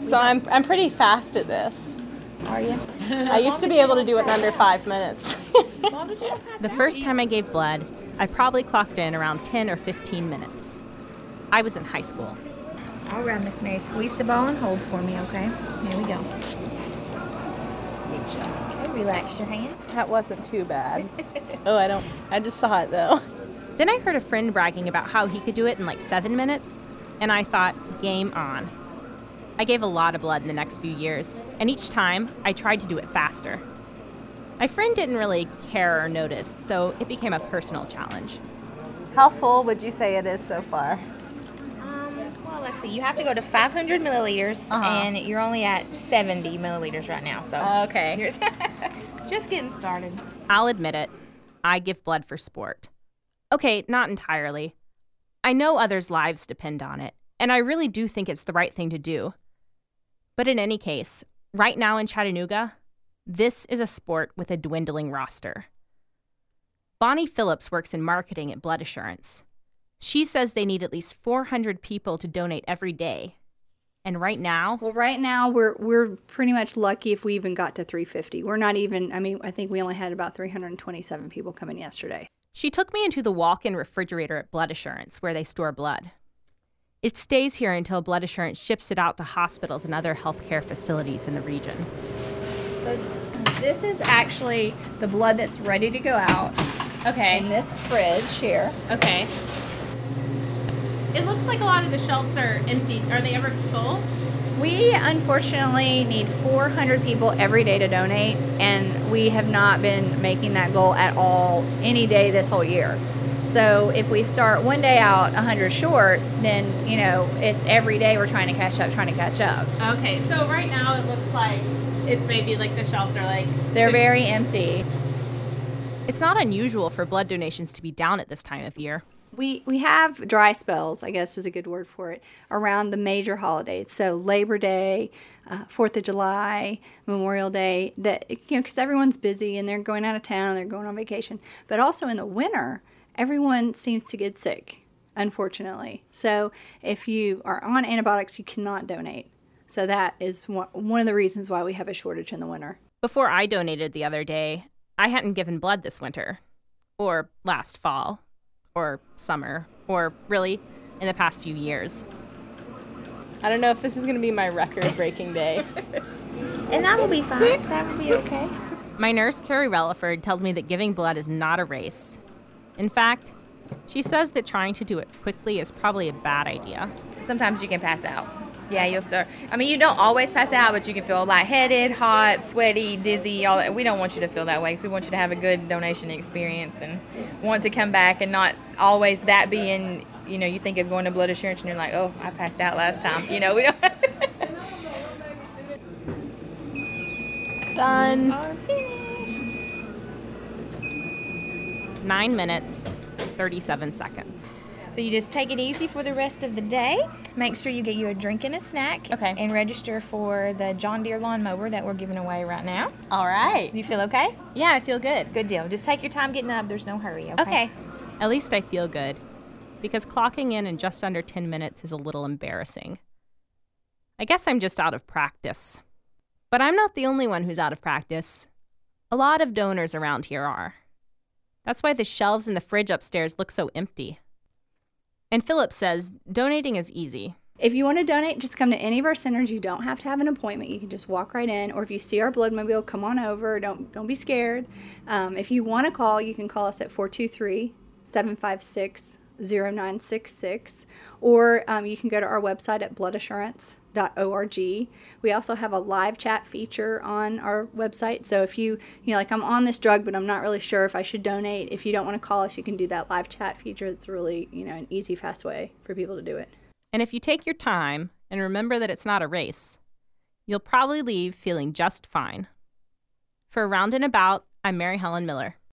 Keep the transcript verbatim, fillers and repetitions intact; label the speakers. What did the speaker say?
Speaker 1: So I'm I'm pretty fast at this.
Speaker 2: Are you?
Speaker 1: I used to be able to do it in under five minutes.
Speaker 3: The first time I gave blood, I probably clocked in around ten or fifteen minutes. I was in high school.
Speaker 2: All right, Miss Mary, squeeze the ball and hold for me, okay? Here we go. Okay, relax your hand.
Speaker 1: That wasn't too bad. Oh, I don't, I just saw it though.
Speaker 3: Then I heard a friend bragging about how he could do it in like seven minutes, and I thought, game on. I gave a lot of blood in the next few years, and each time I tried to do it faster. My friend didn't really care or notice, so it became a personal challenge.
Speaker 1: How full would you say it is so far?
Speaker 2: Um, well, let's see. You have to go to five hundred milliliters,
Speaker 1: Uh-huh.
Speaker 2: and you're only at seventy milliliters right now, so.
Speaker 1: Okay.
Speaker 2: Here's just getting started.
Speaker 3: I'll admit it, I give blood for sport. Okay, not entirely. I know others' lives depend on it, and I really do think it's the right thing to do. But in any case, right now in Chattanooga, this is a sport with a dwindling roster. Bonnie Phillips works in marketing at Blood Assurance. She says they need at least four hundred people to donate every day. And right now,
Speaker 4: Well, right now we're we're pretty much lucky if we even got to three fifty. We're not even, I mean, I think we only had about three hundred twenty-seven people come in yesterday.
Speaker 3: she took me into the walk-in refrigerator at Blood Assurance where they store blood. It stays here until Blood Assurance ships it out to hospitals and other healthcare facilities in the region.
Speaker 4: So this is actually the blood that's ready to go out
Speaker 3: Okay,
Speaker 4: in this fridge here.
Speaker 3: okay. It looks like a lot of the shelves are empty. Are they ever full?
Speaker 4: We unfortunately need four hundred people every day to donate, and we have not been making that goal at all any day this whole year. So if we start one day out one hundred short, then, you know, it's every day we're trying to catch up, trying to catch up.
Speaker 3: Okay, so right now it looks like it's maybe like the shelves are like...
Speaker 4: They're very empty.
Speaker 3: It's not unusual for blood donations to be down at this time of year.
Speaker 4: We we have dry spells, I guess is a good word for it, around the major holidays. So Labor Day, uh, Fourth of July, Memorial Day, that, you know, because everyone's busy and they're going out of town, they're going on vacation. But also in the winter, everyone seems to get sick, unfortunately. So if you are on antibiotics, you cannot donate. So that is one one of the reasons why we have a shortage in the winter.
Speaker 3: Before I donated the other day, I hadn't given blood this winter, or last fall, or summer, or really in the past few years.
Speaker 1: I don't know if this is going to be my record-breaking day.
Speaker 2: And that will be fine. That will be okay.
Speaker 3: My nurse, Carrie Relaford, tells me that giving blood is not a race. In fact, she says that trying to do it quickly is probably a bad idea.
Speaker 2: Sometimes you can pass out. Yeah, you'll start. I mean, you don't always pass out, but you can feel lightheaded, hot, sweaty, dizzy, all that. We don't want you to feel that way because we want you to have a good donation experience and want to come back and not always that being, you know, you think of going to Blood Assurance and you're like, oh, I passed out last time. You know, we don't.
Speaker 1: Done.
Speaker 2: Are finished.
Speaker 3: Nine minutes, thirty-seven seconds.
Speaker 2: So you just take it easy for the rest of the day. Make sure you get you a drink and a snack.
Speaker 3: Okay.
Speaker 2: And register for the John Deere lawnmower that we're giving away right now.
Speaker 3: All right.
Speaker 2: Do you feel okay?
Speaker 3: Yeah, I feel good.
Speaker 2: Good deal. Just take your time getting up. There's no hurry, okay?
Speaker 3: Okay. At least I feel good, because clocking in in just under ten minutes is a little embarrassing. I guess I'm just out of practice. But I'm not the only one who's out of practice. A lot of donors around here are. That's why the shelves in the fridge upstairs look so empty. And Philip says donating is easy.
Speaker 4: If you want to donate, just come to any of our centers. You don't have to have an appointment. You can just walk right in. Or if you see our Bloodmobile, come on over. Don't don't be scared. Um, if you want to call, you can call us at four two three, seven five six, zero nine six six. Or um, you can go to our website at blood assurance dot org. We also have a live chat feature on our website. So if you, you know, like I'm on this drug, but I'm not really sure if I should donate. If you don't want to call us, you can do that live chat feature. It's really, you know, an easy, fast way for people to do it.
Speaker 3: And if you take your time and remember that it's not a race, you'll probably leave feeling just fine. For Round and About, I'm Mary Helen Miller.